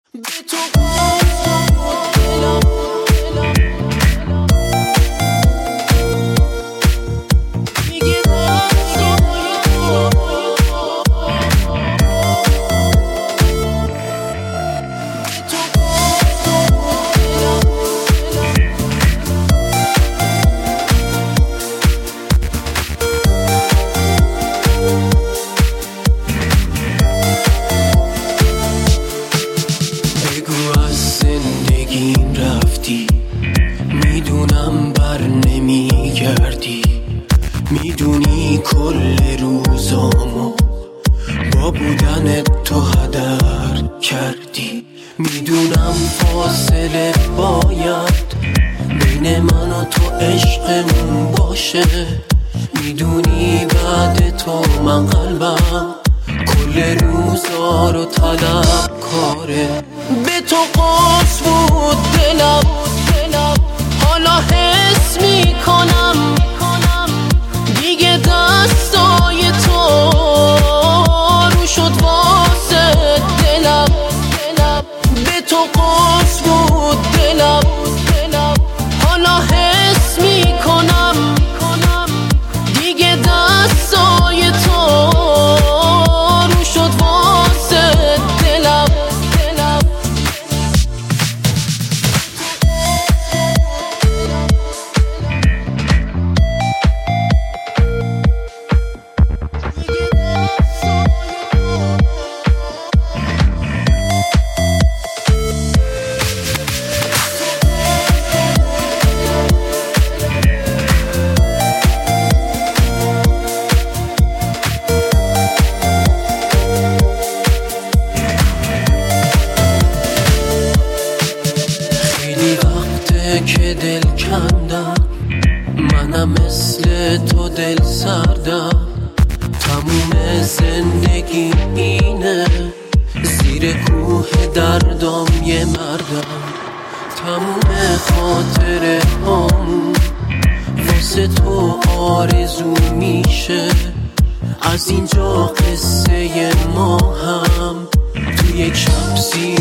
میدونم بر نمیگردی، میدونی کل روزامو با بودن تو هدر کردی. میدونم فاصله باید بین من و تو عشقمون باشه، میدونی بعد تو من قلبم کل روزا رو طلب کاره. به تو قاس بود دلم، حالا حس میکنم دیگه دستای تو رو شد واسه دلم. به تو قاس بود دلم، حالا حس میکنم دیگه دستای تو رو شد واسه دلم. که دل کندم منم مثل تو دل سردم، تموم زندگی اینه زیر کوه دردام یه مردم. تموم خاطره همون واسه تو آرزو میشه، از اینجا قصه ما هم تو یک شب